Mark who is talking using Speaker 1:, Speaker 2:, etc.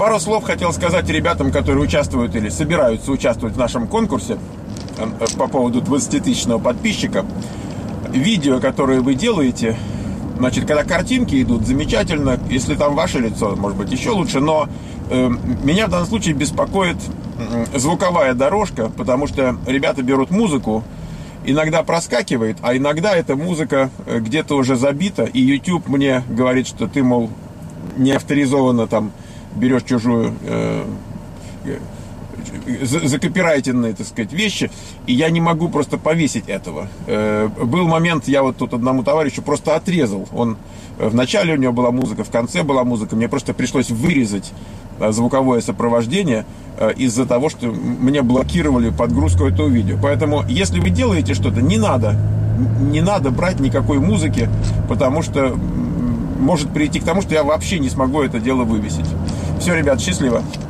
Speaker 1: Пару слов хотел сказать ребятам, которые участвуют или собираются участвовать в нашем конкурсе по поводу 20-тысячного подписчика. Видео, которые вы делаете, значит, когда картинки идут, замечательно. Если там ваше лицо, может быть, еще лучше. Но меня в данном случае беспокоит звуковая дорожка, потому что ребята берут музыку, иногда проскакивает, а иногда эта музыка где-то уже забита, и YouTube мне говорит, что ты, мол, не авторизованно там берешь чужую закопирайтенные, так сказать, вещи, и я не могу просто повесить этого. Был момент, я вот тут одному товарищу просто отрезал. Он в начале у него была музыка, в конце была музыка. Мне просто пришлось вырезать звуковое сопровождение из-за того, что мне блокировали подгрузку этого видео. Поэтому, если вы делаете что-то, не надо брать никакой музыки, потому что может прийти к тому, что я вообще не смогу это дело вывесить. Все, ребят, счастливо.